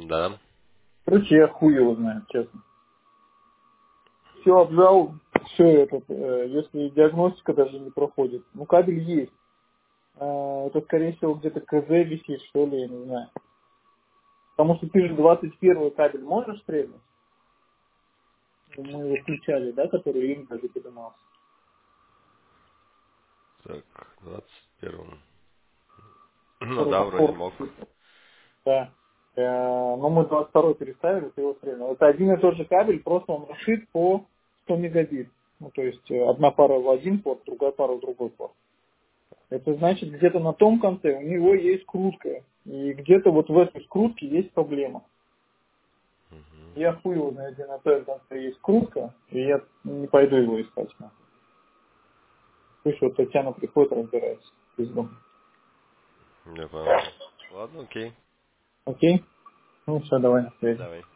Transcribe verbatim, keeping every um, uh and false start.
Да. Короче, я хуй его знаю, честно. Все обжал, все это, э, если диагностика даже не проходит. Ну, кабель есть. Э, это, скорее всего, где-то КЗ висит, что ли, я не знаю. Потому что ты же двадцать первый кабель можешь стрельнуть? Мы его включали, да, который им даже поднимался. Так, двадцать первом. Ну Который да, на вроде форт. мог. Да. Э, но мы двадцать второй переставили, ты его стрельнул. Это один и тот же кабель, просто он расшит по сто мегабит. Ну, то есть э, одна пара в один порт, другая пара в другой порт. Это значит, где-то на том конце у него есть скрутка. И где-то вот в этой скрутке есть проблема. Мгм. Я хуй его знаю, где на том конце есть скрутка, и я не пойду его искать. нахуй. Пусть вот Татьяна приходит, разбирается. Пизду. Я понял. Ладно, окей. Окей? Ну все, давай на связи. Давай.